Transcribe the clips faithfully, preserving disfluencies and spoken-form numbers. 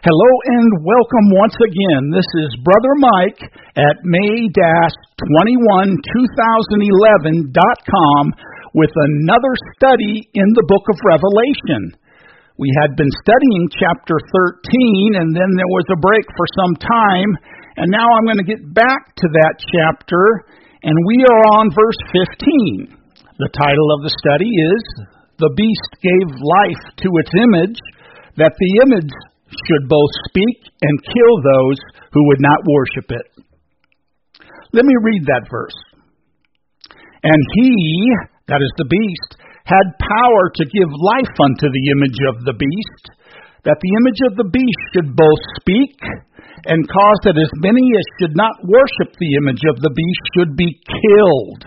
Hello and welcome once again. This is Brother Mike at May twenty-one twenty eleven dot com with another study in the book of Revelation. We had been studying chapter thirteen, and then there was a break for some time, and now I'm going to get back to that chapter, and we are on verse fifteen. The title of the study is, "The Beast Gave Life to Its Image, that the image should both speak and kill those who would not worship it." Let me read that verse. "And he," that is the beast, "had power to give life unto the image of the beast, that the image of the beast should both speak, and cause that as many as should not worship the image of the beast should be killed."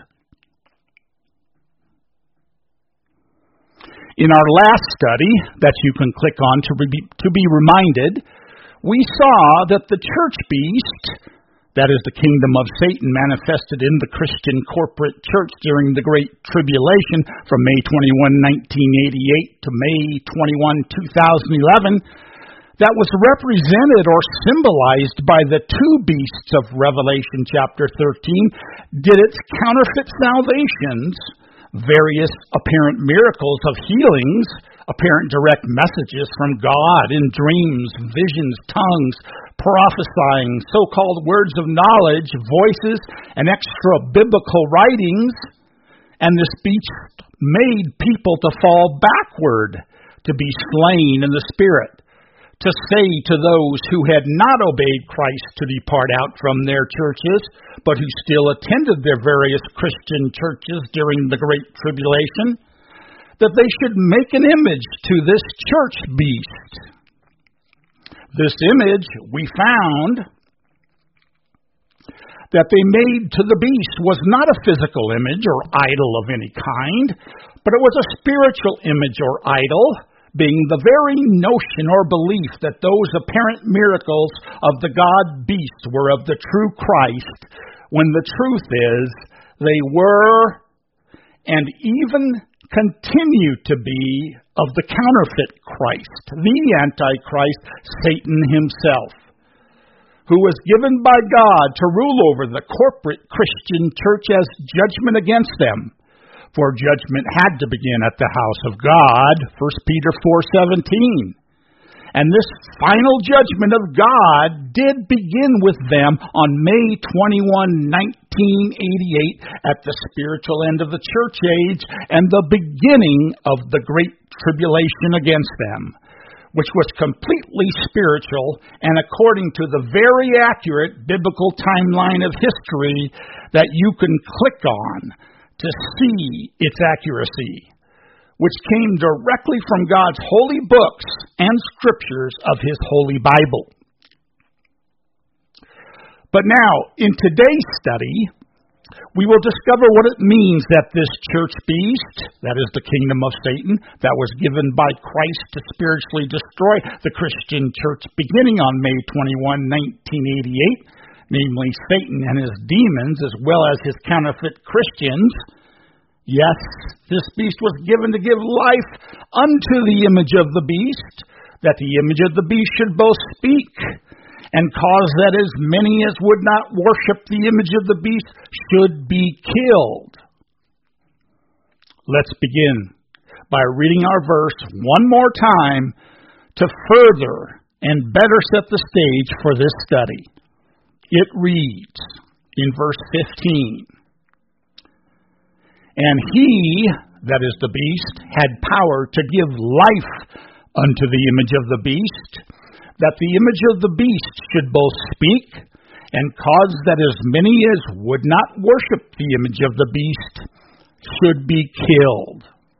In our last study, that you can click on to be, to be reminded, we saw that the church beast, that is the kingdom of Satan manifested in the Christian corporate church during the Great Tribulation from May twenty-first, nineteen eighty-eight to May twenty-first, twenty eleven, that was represented or symbolized by the two beasts of Revelation chapter thirteen, did its counterfeit salvations, various apparent miracles of healings, apparent direct messages from God in dreams, visions, tongues, prophesying, so-called words of knowledge, voices, and extra biblical writings, and this beast made people to fall backward, to be slain in the spirit, to say to those who had not obeyed Christ to depart out from their churches, but who still attended their various Christian churches during the Great Tribulation, that they should make an image to this church beast. This image, we found, that they made to the beast was not a physical image or idol of any kind, but it was a spiritual image or idol, being the very notion or belief that those apparent miracles of the God beast were of the true Christ, when the truth is they were and even continue to be of the counterfeit Christ, the Antichrist, Satan himself, who was given by God to rule over the corporate Christian church as judgment against them. For judgment had to begin at the house of God, First Peter four seventeen. And this final judgment of God did begin with them on May twenty-first, nineteen eighty-eight, at the spiritual end of the church age and the beginning of the Great Tribulation against them, which was completely spiritual and according to the very accurate biblical timeline of history that you can click on to see its accuracy, which came directly from God's holy books and scriptures of His holy Bible. But now, in today's study, we will discover what it means that this church beast, that is the kingdom of Satan, that was given by Christ to spiritually destroy the Christian church beginning on May twenty-first, nineteen eighty-eight, namely Satan and his demons, as well as his counterfeit Christians. Yes, this beast was given to give life unto the image of the beast, that the image of the beast should both speak, and cause that as many as would not worship the image of the beast should be killed. Let's begin by reading our verse one more time to further and better set the stage for this study. It reads in verse fifteen, "And he," that is the beast, "had power to give life unto the image of the beast, that the image of the beast should both speak, and cause that as many as would not worship the image of the beast should be killed."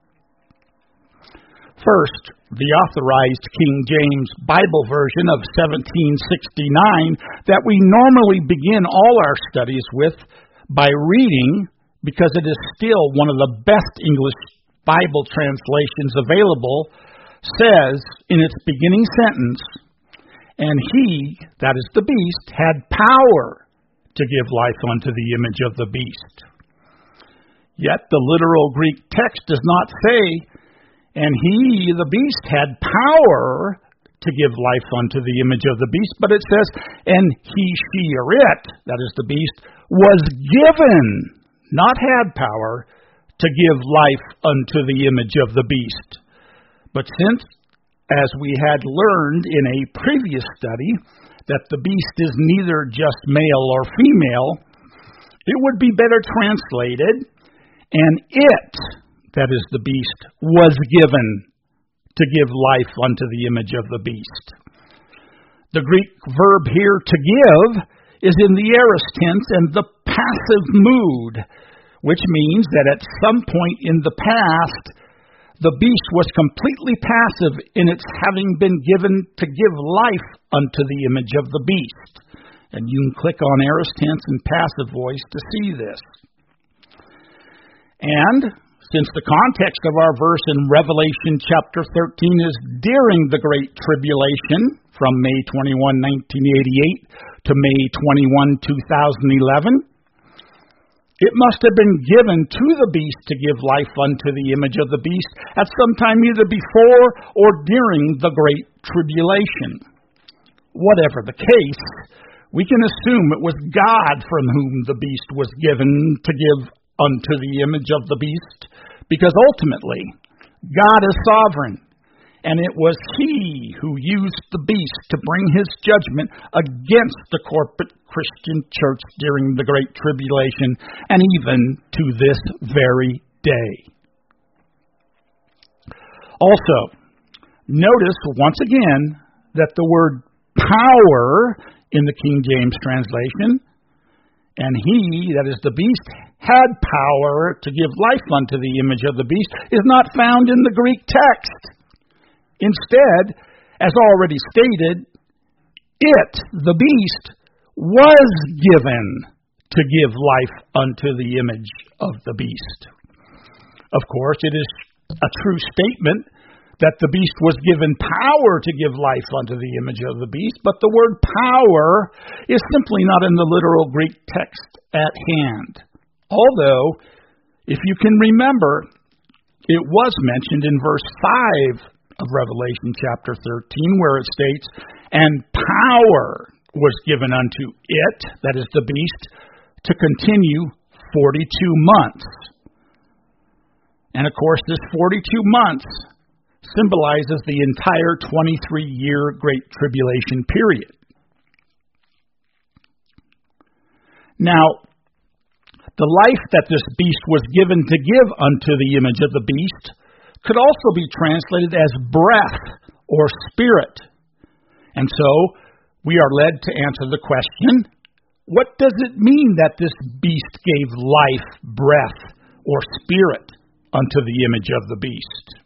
First, the authorized King James Bible version of seventeen sixty-nine that we normally begin all our studies with by reading, because it is still one of the best English Bible translations available, says in its beginning sentence, "And he," that is the beast, "had power to give life unto the image of the beast." Yet the literal Greek text does not say, "And he," the beast, "had power to give life unto the image of the beast, but it says, and he, she, or it, that is the beast, was given, not had power, to give life unto the image of the beast. But since, as we had learned in a previous study, that the beast is neither just male or female, it would be better translated, and it, that is the beast, was given to give life unto the image of the beast. The Greek verb here, to give, is in the aorist tense and the passive mood, which means that at some point in the past, the beast was completely passive in its having been given to give life unto the image of the beast. And you can click on aorist tense and passive voice to see this. And since the context of our verse in Revelation chapter thirteen is during the Great Tribulation, from May twenty-first, nineteen eighty-eight to May twenty-first, two thousand eleven, it must have been given to the beast to give life unto the image of the beast at some time either before or during the Great Tribulation. Whatever the case, we can assume it was God from whom the beast was given to give unto the image of the beast, because ultimately, God is sovereign, and it was He who used the beast to bring His judgment against the corporate Christian church during the Great Tribulation, and even to this very day. Also, notice once again that the word power in the King James translation, and he, that is the beast, had power to give life unto the image of the beast, is not found in the Greek text. Instead, as already stated, it, the beast, was given to give life unto the image of the beast. Of course, it is a true statement that the beast was given power to give life unto the image of the beast, but the word power is simply not in the literal Greek text at hand. Although, if you can remember, it was mentioned in verse five of Revelation chapter thirteen, where it states, and power was given unto it, that is the beast, to continue forty-two months. And of course, this forty-two months symbolizes the entire twenty-three-year Great Tribulation period. Now, the life that this beast was given to give unto the image of the beast could also be translated as breath or spirit. And so, we are led to answer the question, what does it mean that this beast gave life, breath, or spirit unto the image of the beast?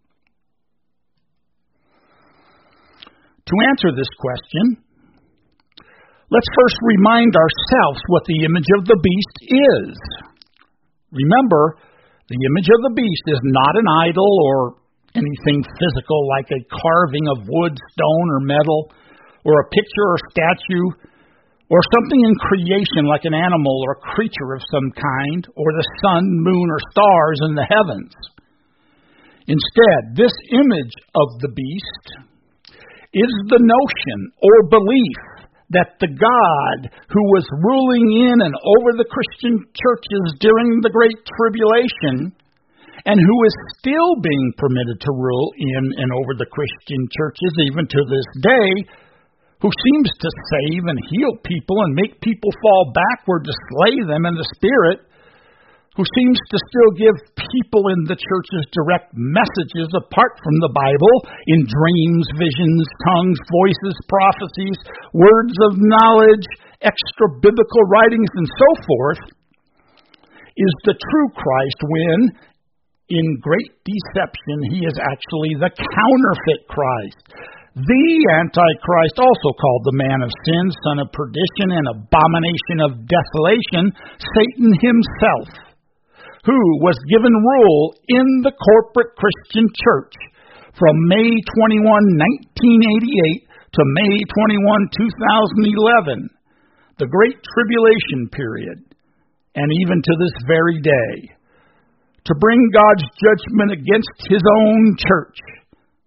To answer this question, let's first remind ourselves what the image of the beast is. Remember, the image of the beast is not an idol or anything physical like a carving of wood, stone, or metal, or a picture or statue, or something in creation like an animal or a creature of some kind, or the sun, moon, or stars in the heavens. Instead, this image of the beast is the notion or belief that the God who was ruling in and over the Christian churches during the Great Tribulation, and who is still being permitted to rule in and over the Christian churches even to this day, who seems to save and heal people and make people fall backward to slay them in the Spirit, who seems to still give people in the churches direct messages apart from the Bible in dreams, visions, tongues, voices, prophecies, words of knowledge, extra biblical writings, and so forth, is the true Christ when, in great deception, he is actually the counterfeit Christ. The Antichrist, also called the man of sin, son of perdition, and abomination of desolation, Satan himself, who was given rule in the corporate Christian church from May twenty-first, nineteen eighty-eight to May twenty-first, two thousand eleven, the Great Tribulation period, and even to this very day, to bring God's judgment against His own church.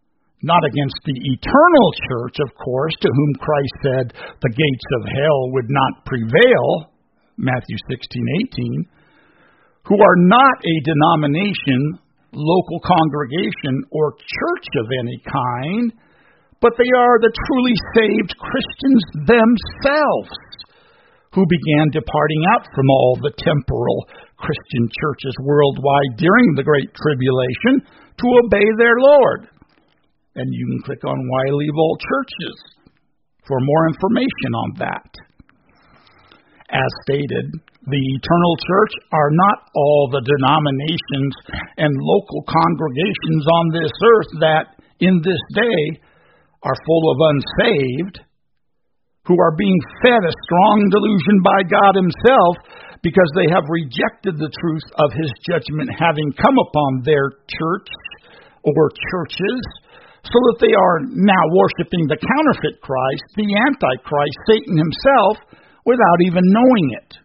Not against the eternal church, of course, to whom Christ said the gates of hell would not prevail, Matthew sixteen eighteen, who are not a denomination, local congregation, or church of any kind, but they are the truly saved Christians themselves, who began departing out from all the temporal Christian churches worldwide during the Great Tribulation to obey their Lord. And you can click on Why Leave All Churches for more information on that. As stated, the eternal church are not all the denominations and local congregations on this earth that, in this day, are full of unsaved, who are being fed a strong delusion by God Himself because they have rejected the truth of His judgment having come upon their church or churches, so that they are now worshiping the counterfeit Christ, the Antichrist, Satan himself, without even knowing it.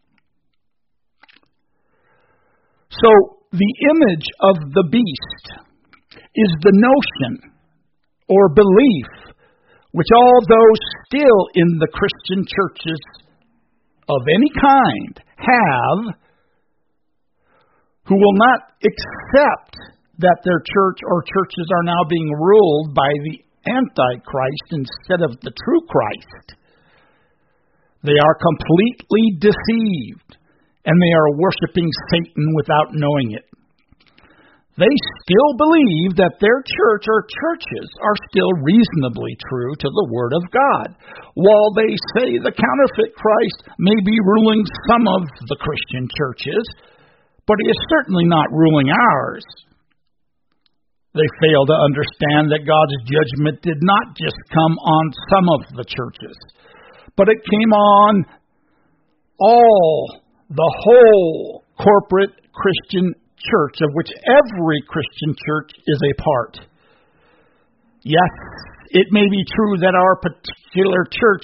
So, the image of the beast is the notion or belief which all those still in the Christian churches of any kind have, who will not accept that their church or churches are now being ruled by the Antichrist instead of the true Christ. They are completely deceived, and they are worshiping Satan without knowing it. They still believe that their church or churches are still reasonably true to the Word of God, while they say the counterfeit Christ may be ruling some of the Christian churches, but he is certainly not ruling ours. They fail to understand that God's judgment did not just come on some of the churches, but it came on all, the whole corporate Christian church, of which every Christian church is a part. Yes, it may be true that our particular church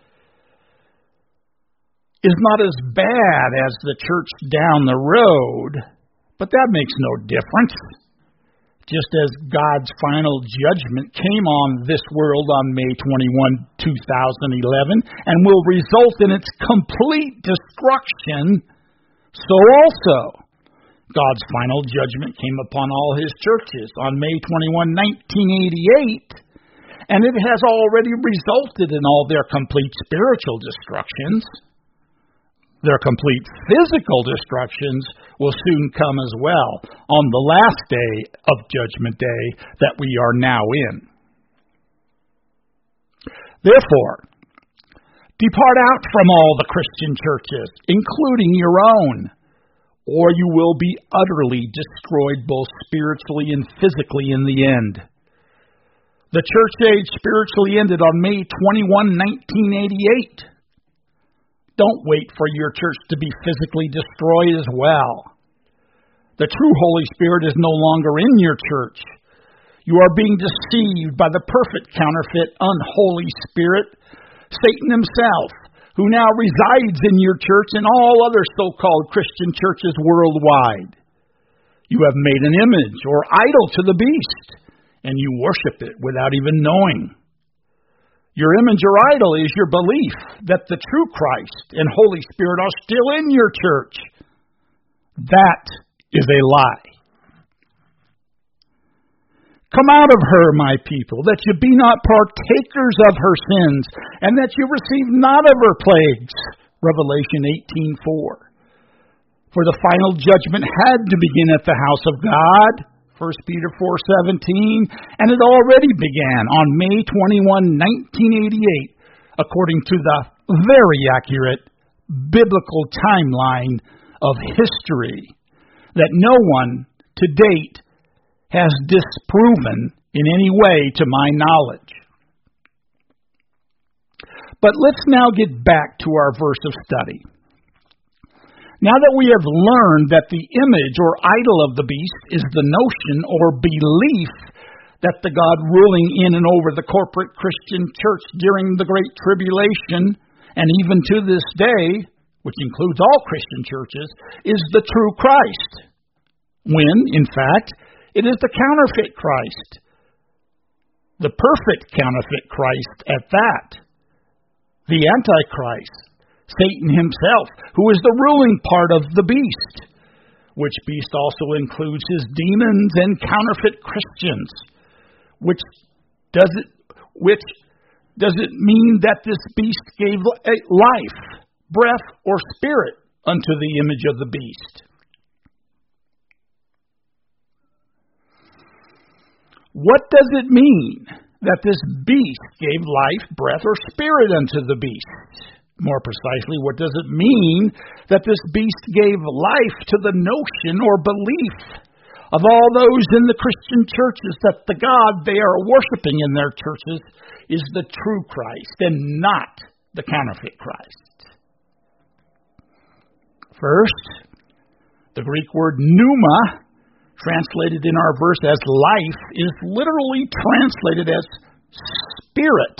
is not as bad as the church down the road, but that makes no difference. Just as God's final judgment came on this world on May twenty-first, two thousand eleven, and will result in its complete destruction, so also God's final judgment came upon all His churches on May twenty-first, nineteen eighty-eight, and it has already resulted in all their complete spiritual destructions. Their complete physical destructions will soon come as well on the last day of Judgment Day that we are now in. Therefore, depart out from all the Christian churches, including your own, or you will be utterly destroyed both spiritually and physically in the end. The church age spiritually ended on May twenty-first, nineteen eighty-eight. Don't wait for your church to be physically destroyed as well. The true Holy Spirit is no longer in your church. You are being deceived by the perfect counterfeit, unholy spirit, Satan himself, who now resides in your church and all other so-called Christian churches worldwide. You have made an image or idol to the beast, and you worship it without even knowing. Your image or idol is your belief that the true Christ and Holy Spirit are still in your church. That is a lie. Come out of her, my people, that you be not partakers of her sins, and that you receive not of her plagues. Revelation eighteen four. For the final judgment had to begin at the house of God. First Peter four seventeen, and it already began on May twenty-first, nineteen eighty-eight, according to the very accurate biblical timeline of history that no one to date has disproven in any way to my knowledge. But let's now get back to our verse of study. Now that we have learned that the image or idol of the beast is the notion or belief that the God ruling in and over the corporate Christian church during the Great Tribulation, and even to this day, which includes all Christian churches, is the true Christ, when, in fact, it is the counterfeit Christ. the perfect counterfeit Christ at that, the Antichrist, Satan himself, who is the ruling part of the beast, which beast also includes his demons and counterfeit Christians, which does it, which does it mean that this beast gave life, breath, or spirit unto the image of the beast? What does it mean that this beast gave life, breath, or spirit unto the beast? More precisely, what does it mean that this beast gave life to the notion or belief of all those in the Christian churches that the God they are worshiping in their churches is the true Christ and not the counterfeit Christ? First, the Greek word pneuma, translated in our verse as life, is literally translated as spirit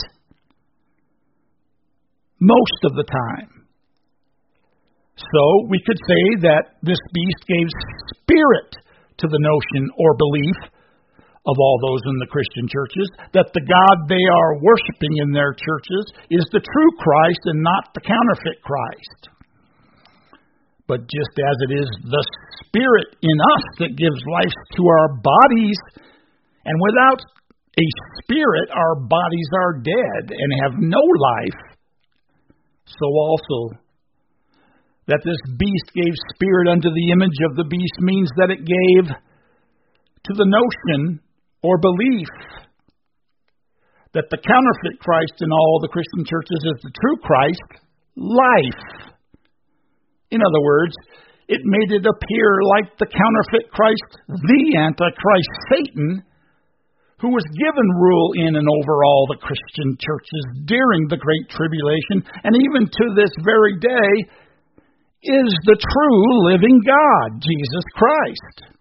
most of the time. So we could say that this beast gave spirit to the notion or belief of all those in the Christian churches that the God they are worshiping in their churches is the true Christ and not the counterfeit Christ. But just as it is the Spirit in us that gives life to our bodies, and without a spirit our bodies are dead and have no life, so also that this beast gave spirit unto the image of the beast means that it gave to the notion or belief that the counterfeit Christ in all the Christian churches is the true Christ, life. In other words, it made it appear like the counterfeit Christ, the Antichrist, Satan, who was given rule in and over all the Christian churches during the Great Tribulation, and even to this very day, is the true living God, Jesus Christ.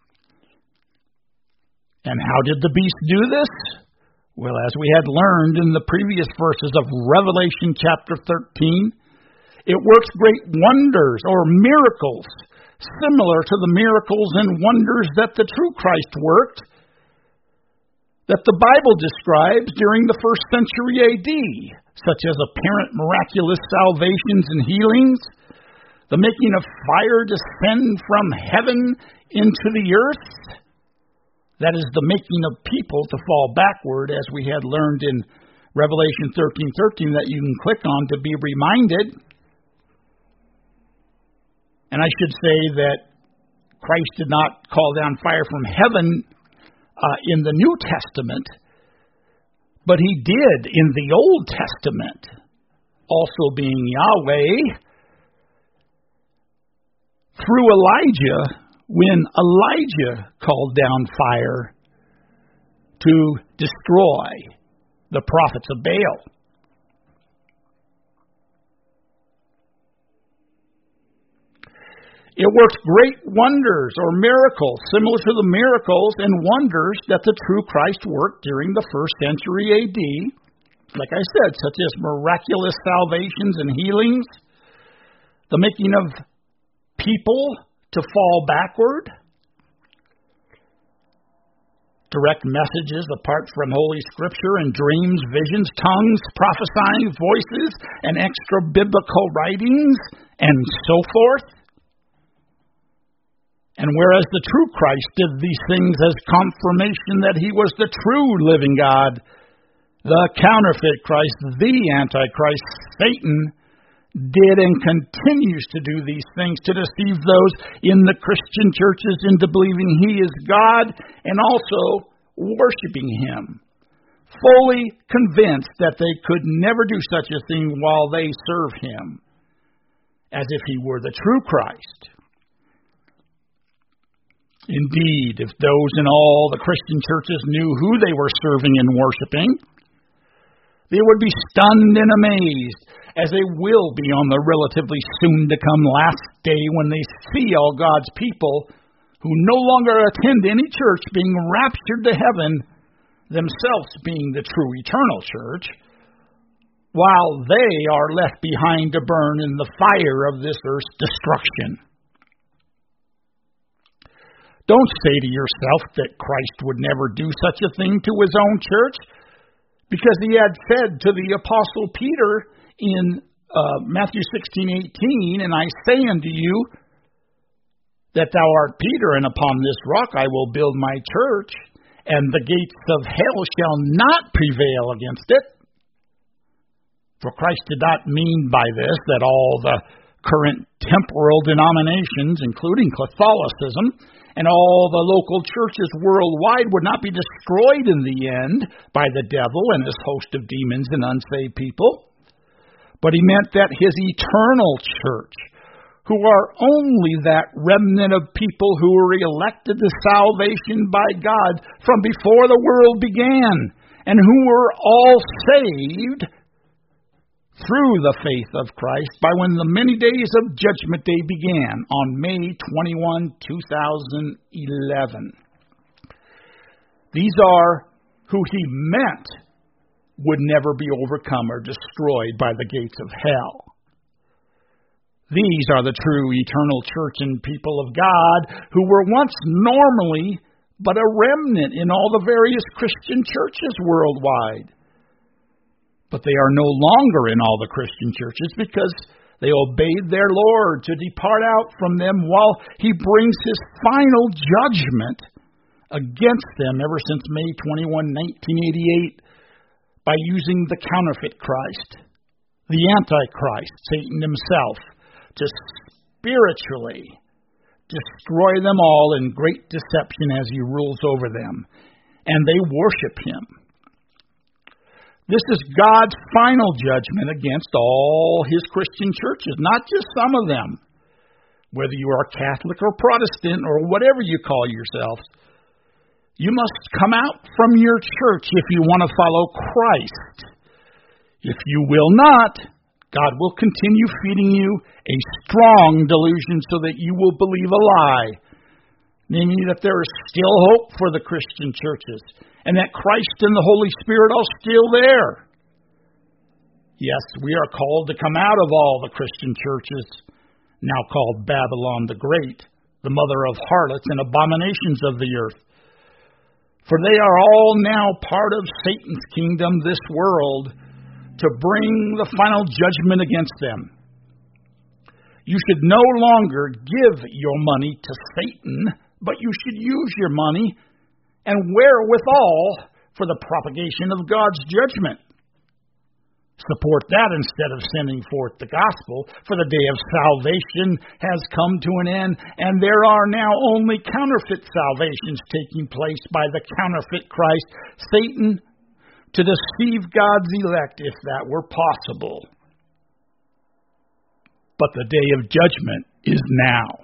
And how did the beast do this? Well, as we had learned in the previous verses of Revelation chapter thirteen, it works great wonders or miracles, similar to the miracles and wonders that the true Christ worked, that the Bible describes during the first century A D, such as apparent miraculous salvations and healings, the making of fire descend from heaven into the earth, that is, the making of people to fall backward, as we had learned in Revelation thirteen thirteen, that you can click on to be reminded. And I should say that Christ did not call down fire from heaven uh, in the New Testament, but he did in the Old Testament, also being Yahweh, through Elijah, when Elijah called down fire to destroy the prophets of Baal. It works great wonders or miracles, similar to the miracles and wonders that the true Christ worked during the first century A D, like I said, such as miraculous salvations and healings, the making of people to fall backward, direct messages apart from Holy Scripture and dreams, visions, tongues, prophesying, voices, and extra biblical writings, and so forth. And whereas the true Christ did these things as confirmation that he was the true living God, the counterfeit Christ, the Antichrist, Satan, did and continues to do these things to deceive those in the Christian churches into believing he is God and also worshiping him, fully convinced that they could never do such a thing while they serve him, as if he were the true Christ. Indeed, if those in all the Christian churches knew who they were serving and worshiping, they would be stunned and amazed, as they will be on the relatively soon-to-come last day when they see all God's people who no longer attend any church being raptured to heaven, themselves being the true eternal church, while they are left behind to burn in the fire of this earth's destruction. Don't say to yourself that Christ would never do such a thing to his own church, Because he had said to the Apostle Peter in uh, Matthew sixteen eighteen, "And I say unto you that thou art Peter, and upon this rock I will build my church, and the gates of hell shall not prevail against it." For Christ did not mean by this that all the current temporal denominations, including Catholicism, and all the local churches worldwide would not be destroyed in the end by the devil and his host of demons and unsaved people. But he meant that his eternal church, who are only that remnant of people who were elected to salvation by God from before the world began, and who were all saved through the faith of Christ by when the many days of Judgment Day began on May twenty-first, two thousand eleven. These are who he meant would never be overcome or destroyed by the gates of hell. These are the true eternal church and people of God who were once normally but a remnant in all the various Christian churches worldwide. But they are no longer in all the Christian churches because they obeyed their Lord to depart out from them while he brings his final judgment against them ever since May twenty-first, nineteen eighty-eight, by using the counterfeit Christ, the Antichrist, Satan himself, to spiritually destroy them all in great deception as he rules over them. And they worship him. This is God's final judgment against all his Christian churches, not just some of them. Whether you are Catholic or Protestant or whatever you call yourselves, you must come out from your church if you want to follow Christ. If you will not, God will continue feeding you a strong delusion so that you will believe a lie, namely that there is still hope for the Christian churches, and that Christ and the Holy Spirit are still there. Yes, we are called to come out of all the Christian churches, now called Babylon the Great, the mother of harlots and abominations of the earth. For they are all now part of Satan's kingdom, this world, to bring the final judgment against them. You should no longer give your money to Satan, but you should use your money and wherewithal for the propagation of God's judgment. Support that instead of sending forth the gospel, for the day of salvation has come to an end, and there are now only counterfeit salvations taking place by the counterfeit Christ, Satan, to deceive God's elect if that were possible. But the day of judgment is now.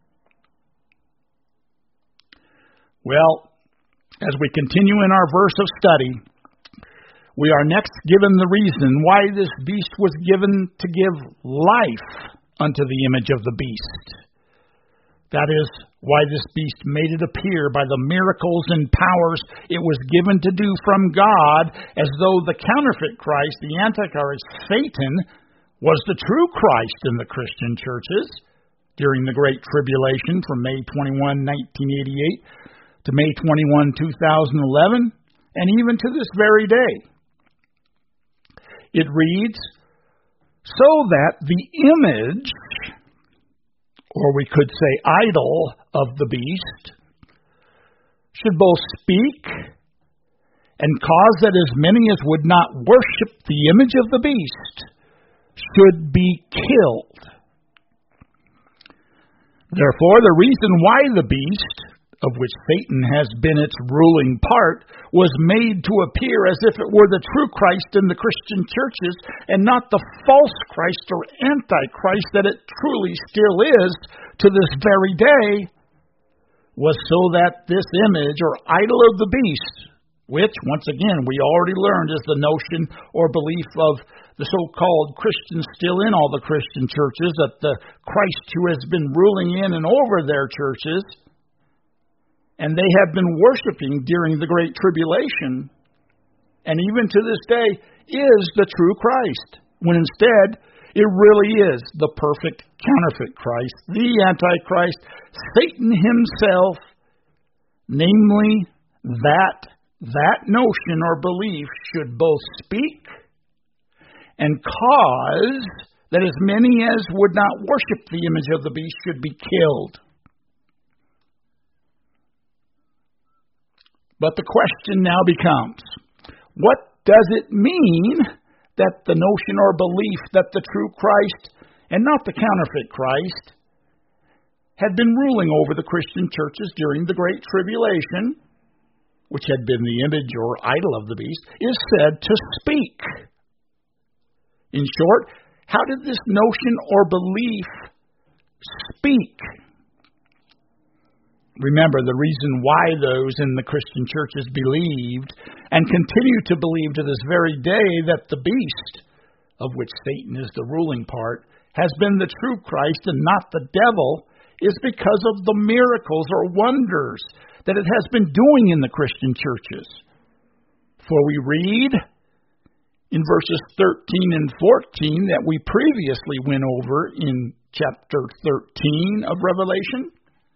Well, as we continue in our verse of study, we are next given the reason why this beast was given to give life unto the image of the beast. That is, why this beast made it appear by the miracles and powers it was given to do from God, as though the counterfeit Christ, the Antichrist, Satan, was the true Christ in the Christian churches during the Great Tribulation from May twenty-first, nineteen eighty-eight to May twenty-first, two thousand eleven, and even to this very day. It reads, so that the image, or we could say idol, of the beast should both speak and cause that as many as would not worship the image of the beast should be killed. Therefore, the reason why the beast, of which Satan has been its ruling part, was made to appear as if it were the true Christ in the Christian churches and not the false Christ or Antichrist that it truly still is to this very day, was so that this image or idol of the beast, which, once again, we already learned is the notion or belief of the so-called Christians still in all the Christian churches, that the Christ who has been ruling in and over their churches, and they have been worshiping during the Great Tribulation, and even to this day, is the true Christ, when instead it really is the perfect counterfeit Christ, the Antichrist, Satan himself, namely that that notion or belief should both speak and cause that as many as would not worship the image of the beast should be killed. But the question now becomes, what does it mean that the notion or belief that the true Christ and not the counterfeit Christ had been ruling over the Christian churches during the Great Tribulation, which had been the image or idol of the beast, is said to speak? In short, how did this notion or belief speak? Remember, the reason why those in the Christian churches believed and continue to believe to this very day that the beast, of which Satan is the ruling part, has been the true Christ and not the devil, is because of the miracles or wonders that it has been doing in the Christian churches. For we read in verses thirteen and fourteen that we previously went over in chapter thirteen of Revelation.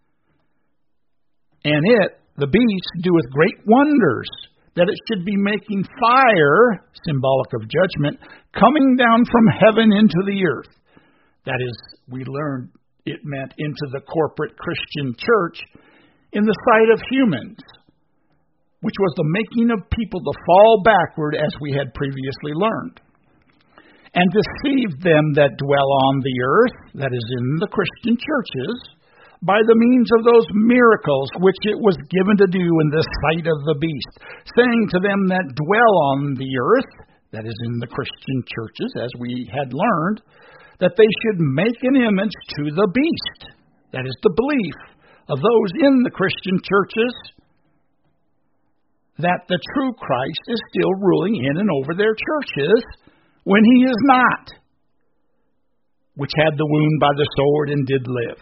And it, the beast, doeth great wonders, that it should be making fire, symbolic of judgment, coming down from heaven into the earth. That is, we learned it meant into the corporate Christian church in the sight of humans, which was the making of people to fall backward, as we had previously learned, and deceive them that dwell on the earth, that is, in the Christian churches, by the means of those miracles which it was given to do in the sight of the beast, saying to them that dwell on the earth, that is, in the Christian churches, as we had learned, that they should make an image to the beast, that is, the belief of those in the Christian churches, that the true Christ is still ruling in and over their churches when he is not, which had the wound by the sword and did live.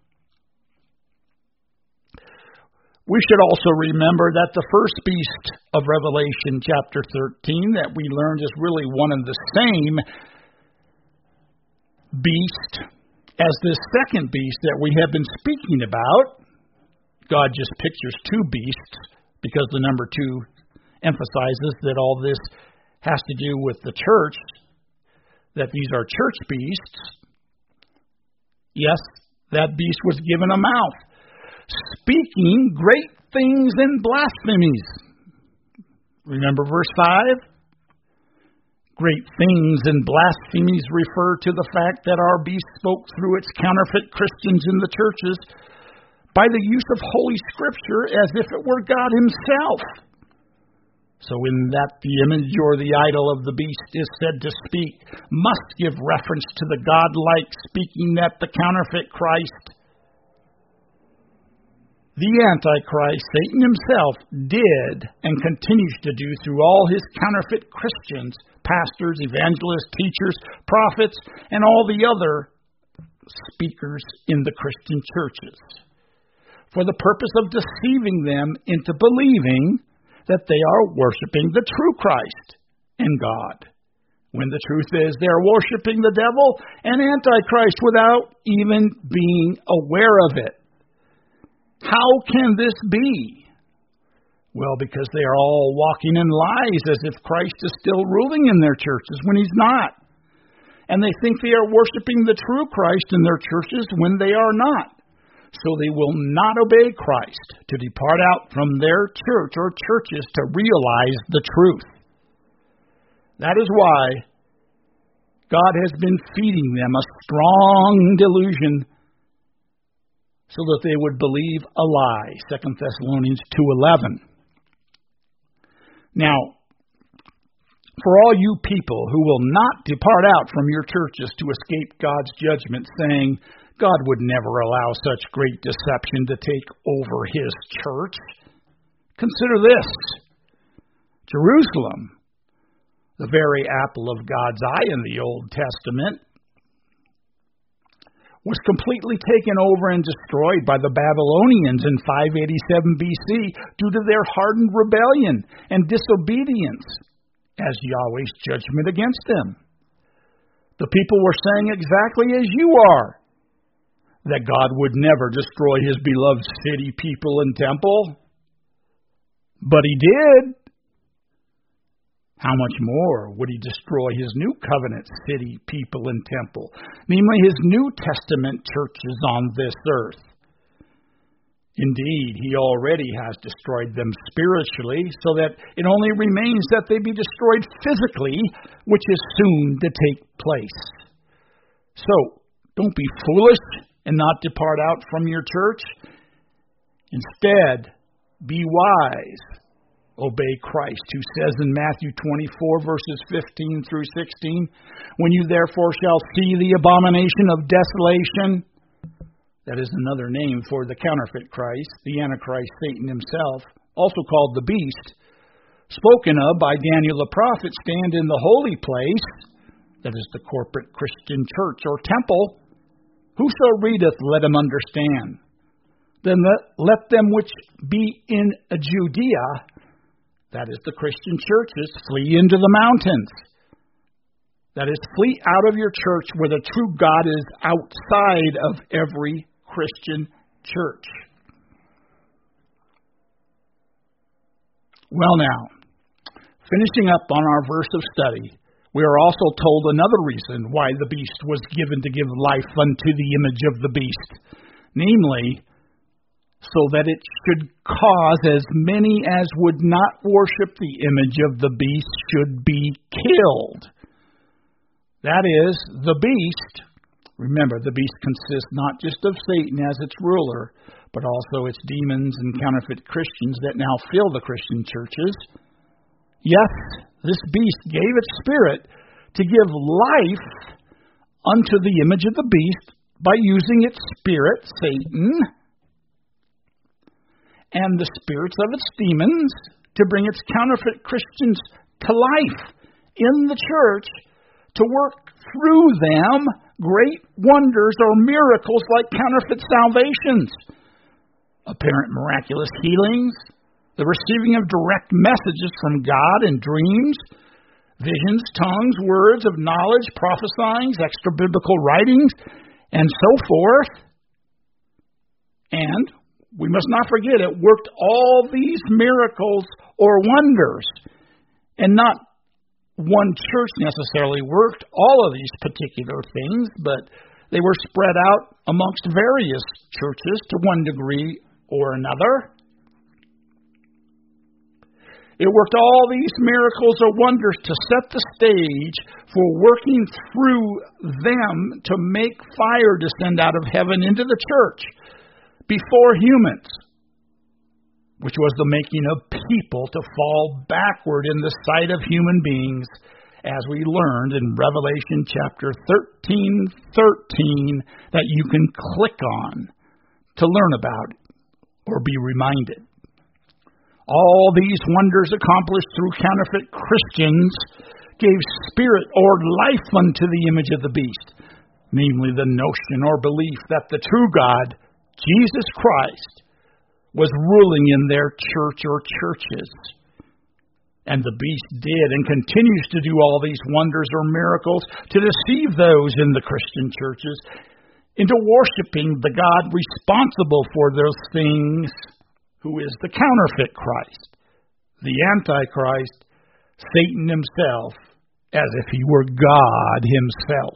We should also remember that the first beast of Revelation chapter thirteen that we learned is really one and the same beast as this second beast that we have been speaking about. God just pictures two beasts because the number two emphasizes that all this has to do with the church, that these are church beasts. Yes, that beast was given a mouth, speaking great things and blasphemies. Remember verse five? Great things and blasphemies refer to the fact that our beast spoke through its counterfeit Christians in the churches by the use of Holy Scripture as if it were God himself. So in that the image or the idol of the beast is said to speak, must give reference to the God-like speaking that the counterfeit Christ, the Antichrist, Satan himself, did and continues to do through all his counterfeit Christians, pastors, evangelists, teachers, prophets, and all the other speakers in the Christian churches, for the purpose of deceiving them into believing that they are worshiping the true Christ and God, when the truth is they are worshiping the devil and Antichrist without even being aware of it. How can this be? Well, because they are all walking in lies as if Christ is still ruling in their churches when he's not. And they think they are worshiping the true Christ in their churches when they are not. So they will not obey Christ to depart out from their church or churches to realize the truth. That is why God has been feeding them a strong delusion so that they would believe a lie, Second Thessalonians two eleven. Now, for all you people who will not depart out from your churches to escape God's judgment, saying, God would never allow such great deception to take over his church, consider this. Jerusalem, the very apple of God's eye in the Old Testament, was completely taken over and destroyed by the Babylonians in five eighty-seven B C due to their hardened rebellion and disobedience as Yahweh's judgment against them. The people were saying exactly as you are, that God would never destroy his beloved city, people, and temple. But he did. How much more would he destroy his new covenant city, people, and temple, namely his New Testament churches on this earth? Indeed, he already has destroyed them spiritually, so that it only remains that they be destroyed physically, which is soon to take place. So, don't be foolish and not depart out from your church. Instead, be wise. Obey Christ, who says in Matthew twenty-four, verses fifteen through sixteen, "When you therefore shall see the abomination of desolation," that is another name for the counterfeit Christ, the Antichrist, Satan himself, also called the beast, spoken of by Daniel the prophet, stand in the holy place, that is the corporate Christian church or temple. Whoso readeth, let him understand. Then let, let them which be in Judea, that is the Christian churches, flee into the mountains. That is, flee out of your church where the true God is outside of every Christian church. Well now, finishing up on our verse of study, we are also told another reason why the beast was given to give life unto the image of the beast, namely, so that it should cause as many as would not worship the image of the beast should be killed. That is, the beast, remember, the beast consists not just of Satan as its ruler, but also its demons and counterfeit Christians that now fill the Christian churches. Yes, this beast gave its spirit to give life unto the image of the beast by using its spirit, Satan, and the spirits of its demons to bring its counterfeit Christians to life in the church, to work through them great wonders or miracles like counterfeit salvations, apparent miraculous healings, the receiving of direct messages from God in dreams, visions, tongues, words of knowledge, prophesying, extra-biblical writings, and so forth. And we must not forget, it worked all these miracles or wonders. And not one church necessarily worked all of these particular things, but they were spread out amongst various churches to one degree or another. It worked all these miracles or wonders to set the stage for working through them to make fire descend out of heaven into the church before humans, which was the making of people to fall backward in the sight of human beings, as we learned in Revelation chapter thirteen thirteen, that you can click on to learn about or be reminded. All these wonders accomplished through counterfeit Christians gave spirit or life unto the image of the beast, namely the notion or belief that the true God, Jesus Christ, was ruling in their church or churches. And the beast did and continues to do all these wonders or miracles to deceive those in the Christian churches into worshiping the God responsible for those things, who is the counterfeit Christ, the Antichrist, Satan himself, as if he were God himself.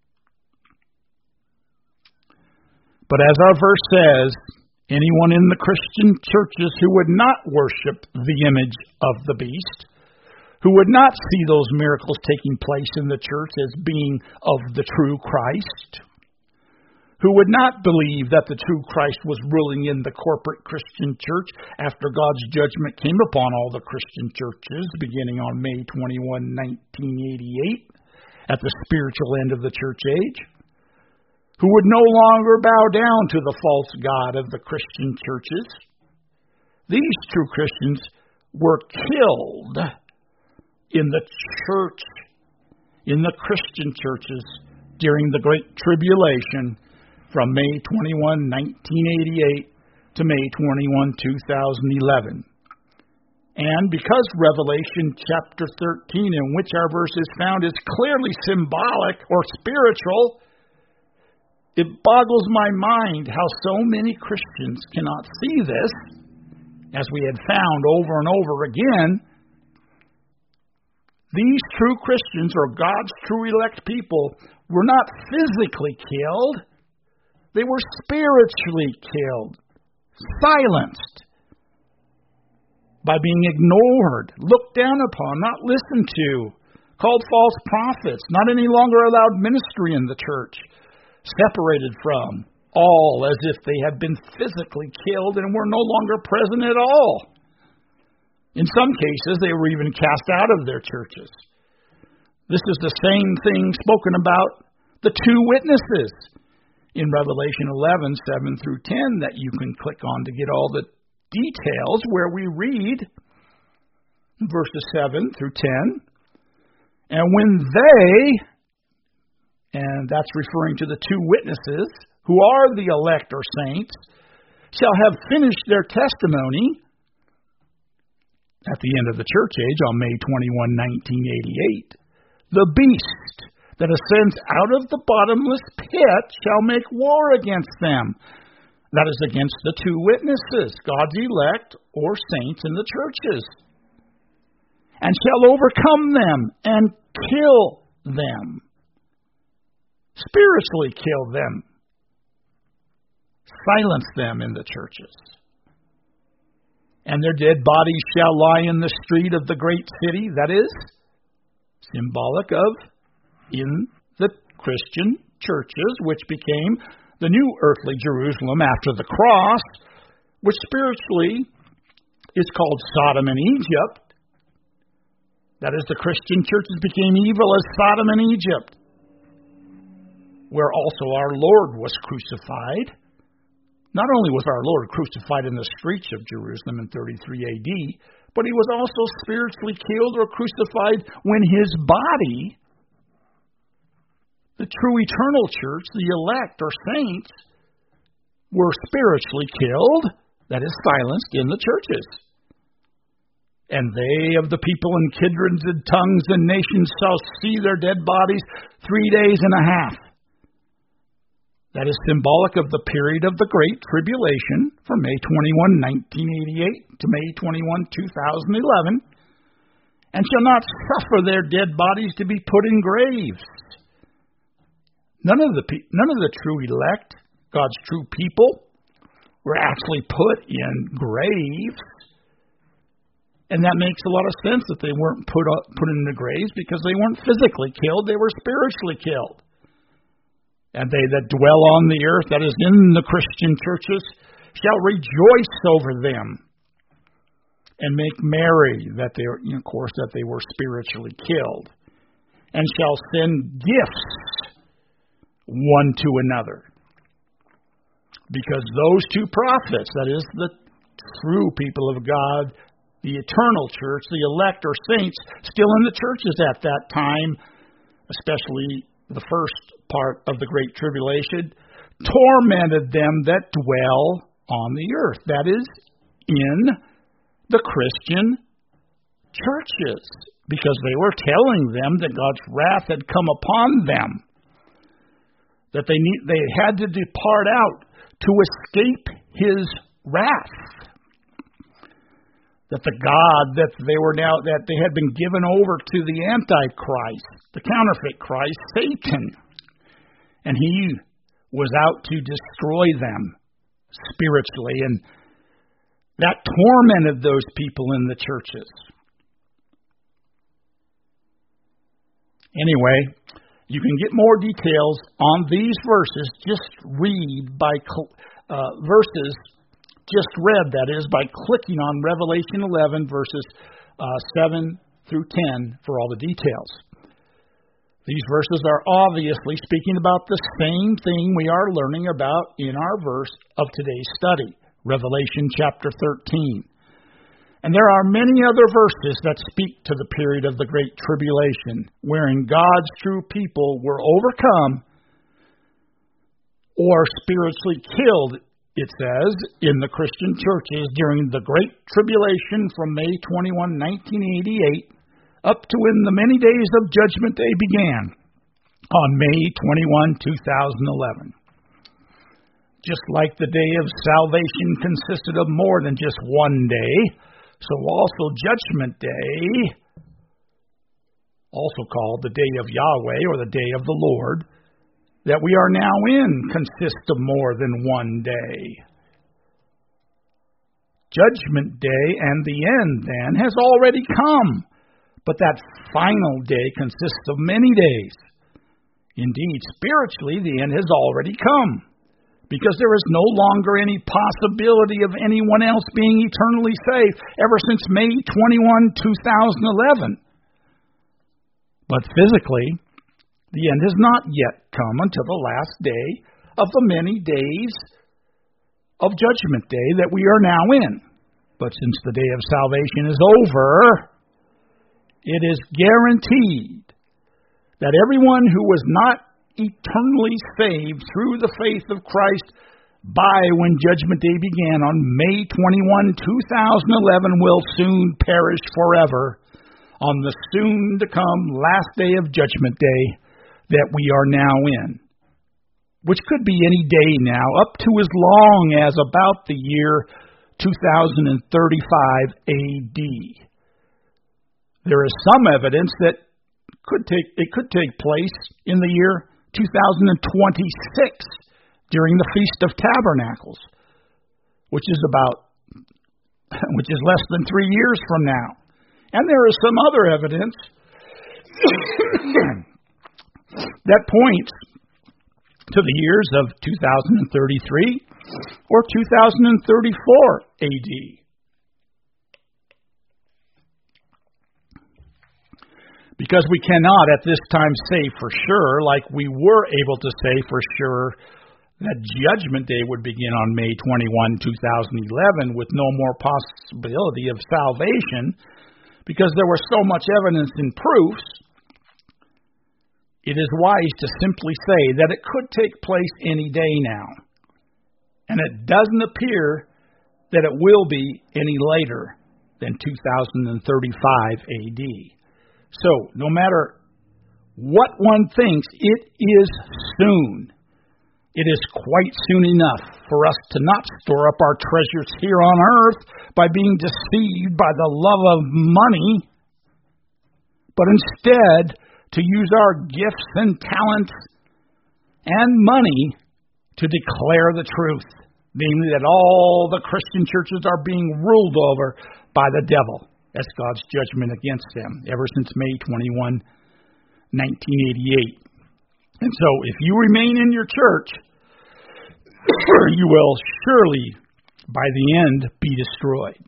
But as our verse says, anyone in the Christian churches who would not worship the image of the beast, who would not see those miracles taking place in the church as being of the true Christ, who would not believe that the true Christ was ruling in the corporate Christian church after God's judgment came upon all the Christian churches beginning on May twenty-first, nineteen eighty-eight, at the spiritual end of the church age, who would no longer bow down to the false god of the Christian churches. These true Christians were killed in the church, in the Christian churches during the Great Tribulation from May twenty-first, nineteen eighty-eight to May twenty-first, two thousand eleven. And because Revelation chapter thirteen, in which our verse is found, is clearly symbolic or spiritual, it boggles my mind how so many Christians cannot see this as we had found over and over again, these true Christians, or God's true elect people, were not physically killed. They were spiritually killed, silenced, by being ignored, looked down upon, not listened to, called false prophets, not any longer allowed ministry in the church, separated from, all as if they had been physically killed and were no longer present at all. In some cases, they were even cast out of their churches. This is the same thing spoken about the two witnesses in Revelation eleven, seven through ten, that you can click on to get all the details, where we read verses seven through ten, and when they, and that's referring to the two witnesses, who are the elect or saints, shall have finished their testimony at the end of the church age on May twenty-first, nineteen eighty-eight, the beast that ascends out of the bottomless pit shall make war against them. That is against the two witnesses, God's elect or saints in the churches, and shall overcome them and kill them. Spiritually kill them. Silence them in the churches. And their dead bodies shall lie in the street of the great city, that is, symbolic of in the Christian churches, which became the new earthly Jerusalem after the cross, which spiritually is called Sodom and Egypt. That is, the Christian churches became evil as Sodom and Egypt, where also our Lord was crucified. Not only was our Lord crucified in the streets of Jerusalem in thirty-three A D, but he was also spiritually killed or crucified when his body, the true eternal church, the elect or saints, were spiritually killed, that is, silenced in the churches. And they of the people and kindreds and tongues and nations shall see their dead bodies three days and a half. That is symbolic of the period of the Great Tribulation from May twenty-first, nineteen eighty-eight to May twenty-first, two thousand eleven, and shall not suffer their dead bodies to be put in graves. None of the none of the true elect, God's true people, were actually put in graves. And that makes a lot of sense that they weren't put up, put in the graves, because they weren't physically killed, they were spiritually killed. And they that dwell on the earth, that is in the Christian churches, shall rejoice over them and make merry that they, you know, of course, that they were spiritually killed, and shall send gifts one to another. Because those two prophets, that is the true people of God, the eternal church, the elect or saints, still in the churches at that time, especially the first part of the Great Tribulation, tormented them that dwell on the earth. That is, in the Christian churches, because they were telling them that God's wrath had come upon them, that they need, they had to depart out to escape his wrath. That the God that they were now, that they had been given over to the Antichrist, the counterfeit Christ, Satan. And he was out to destroy them spiritually. And that tormented those people in the churches. Anyway, you can get more details on these verses. Just read by uh, verses just read, that is, by clicking on Revelation eleven, verses uh, seven through ten for all the details. These verses are obviously speaking about the same thing we are learning about in our verse of today's study, Revelation chapter thirteen. And there are many other verses that speak to the period of the Great Tribulation, wherein God's true people were overcome or spiritually killed, it says, in the Christian churches during the Great Tribulation from May twenty-first, nineteen eighty-eight, up to when the many days of Judgment Day began on May twenty-first, two thousand eleven. Just like the day of salvation consisted of more than just one day, so also Judgment Day, also called the day of Yahweh or the day of the Lord, that we are now in consists of more than one day. Judgment Day and the end, then, has already come, but that final day consists of many days. Indeed, spiritually, the end has already come, because there is no longer any possibility of anyone else being eternally saved ever since May twenty-first, two thousand eleven. But physically, the end has not yet come until the last day of the many days of Judgment Day that we are now in. But since the day of salvation is over, it is guaranteed that everyone who was not eternally saved through the faith of Christ by when Judgment Day began on May twenty-first, two thousand eleven will soon perish forever on the soon-to-come last day of Judgment Day that we are now in, which could be any day now, up to as long as about the year two thousand thirty-five A D. There is some evidence that could take it could take place in the year two thousand twenty-six during the Feast of Tabernacles, which is about which is less than three years from now. And there is some other evidence that points to the years of two thousand thirty-three or two thousand thirty-four A D. Because we cannot at this time say for sure, like we were able to say for sure, that Judgment Day would begin on May twenty-first, two thousand eleven with no more possibility of salvation, because there was so much evidence and proofs. It is wise to simply say that it could take place any day now. And it doesn't appear that it will be any later than two thousand thirty-five A D. So, no matter what one thinks, it is soon. It is quite soon enough for us to not store up our treasures here on earth by being deceived by the love of money, but instead to use our gifts and talents and money to declare the truth, namely that all the Christian churches are being ruled over by the devil. That's God's judgment against them ever since May twenty-first, nineteen eighty-eight. And so, if you remain in your church, you will surely, by the end, be destroyed.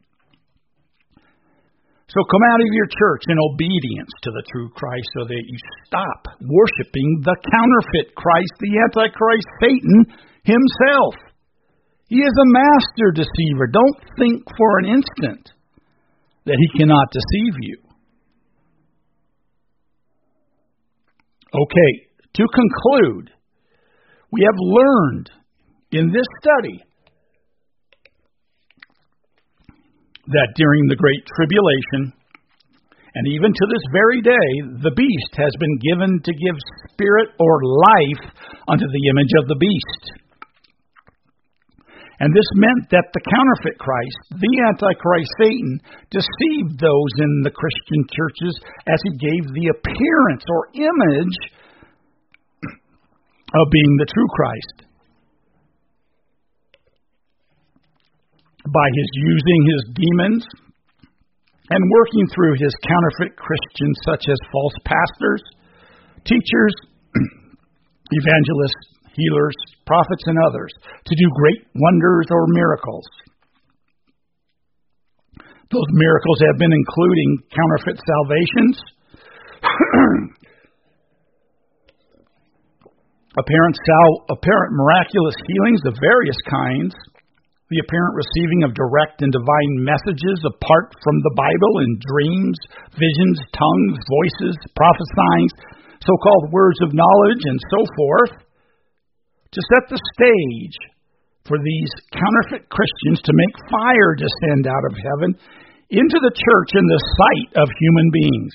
So come out of your church in obedience to the true Christ so that you stop worshiping the counterfeit Christ, the Antichrist, Satan himself. He is a master deceiver. Don't think for an instant that he cannot deceive you. Okay, to conclude, we have learned in this study that during the Great Tribulation, and even to this very day, the beast has been given to give spirit or life unto the image of the beast. And this meant that the counterfeit Christ, the Antichrist Satan, deceived those in the Christian churches as he gave the appearance or image of being the true Christ. By his using his demons and working through his counterfeit Christians such as false pastors, teachers, evangelists, healers, prophets, and others, to do great wonders or miracles. Those miracles have been including counterfeit salvations, apparent, sal- apparent miraculous healings of various kinds, the apparent receiving of direct and divine messages apart from the Bible in dreams, visions, tongues, voices, prophesying, so-called words of knowledge, and so forth, to set the stage for these counterfeit Christians to make fire descend out of heaven into the church in the sight of human beings,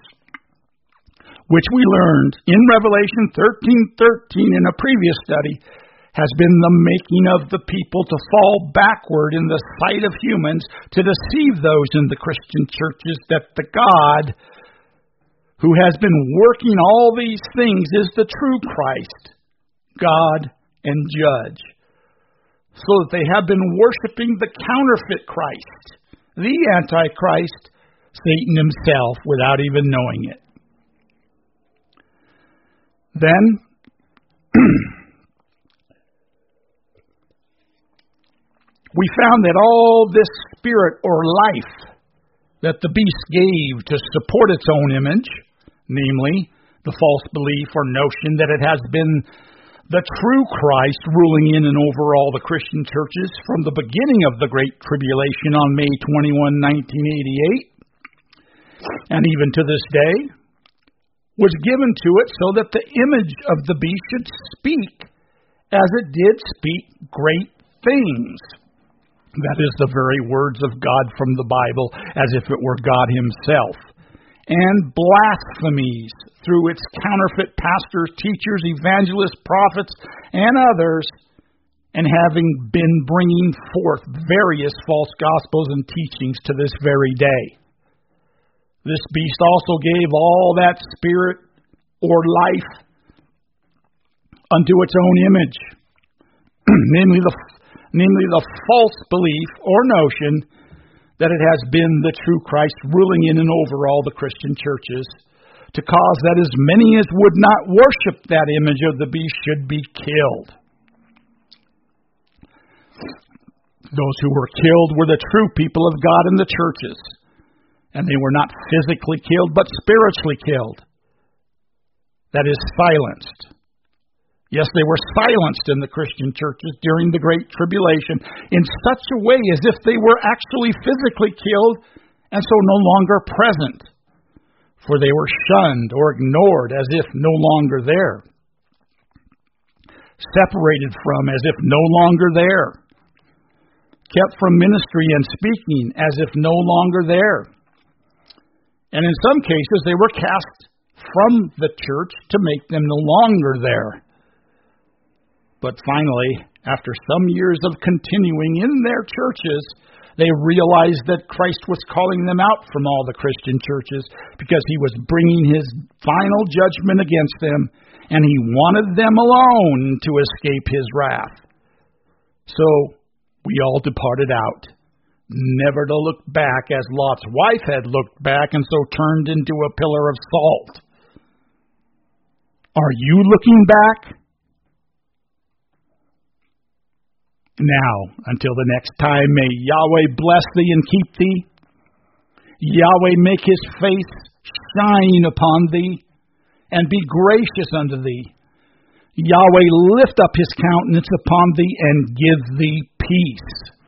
which we learned in Revelation thirteen thirteen in a previous study has been the making of the people to fall backward in the sight of humans, to deceive those in the Christian churches that the God who has been working all these things is the true Christ, God and Judge, so that they have been worshiping the counterfeit Christ, the Antichrist, Satan himself, without even knowing it. Then, we found that all this spirit or life that the beast gave to support its own image, namely the false belief or notion that it has been the true Christ ruling in and over all the Christian churches from the beginning of the Great Tribulation on May twenty-first, nineteen eighty-eight, and even to this day, was given to it so that the image of the beast should speak as it did speak great things. That is the very words of God from the Bible, as if it were God himself. And blasphemies through its counterfeit pastors, teachers, evangelists, prophets, and others, and having been bringing forth various false gospels and teachings to this very day. This beast also gave all that spirit or life unto its own image, namely the namely the false belief or notion that it has been the true Christ ruling in and over all the Christian churches, to cause that as many as would not worship that image of the beast should be killed. Those who were killed were the true people of God in the churches, and they were not physically killed, but spiritually killed. That is, silenced. Yes, they were silenced in the Christian churches during the Great Tribulation in such a way as if they were actually physically killed and so no longer present, for they were shunned or ignored as if no longer there, separated from as if no longer there, kept from ministry and speaking as if no longer there, and in some cases they were cast from the church to make them no longer there. But finally, after some years of continuing in their churches, they realized that Christ was calling them out from all the Christian churches because he was bringing his final judgment against them, and he wanted them alone to escape his wrath. So we all departed out, never to look back as Lot's wife had looked back and so turned into a pillar of salt. Are you looking back? Now, until the next time, may Yahweh bless thee and keep thee. Yahweh make his face shine upon thee, and be gracious unto thee. Yahweh lift up his countenance upon thee, and give thee peace.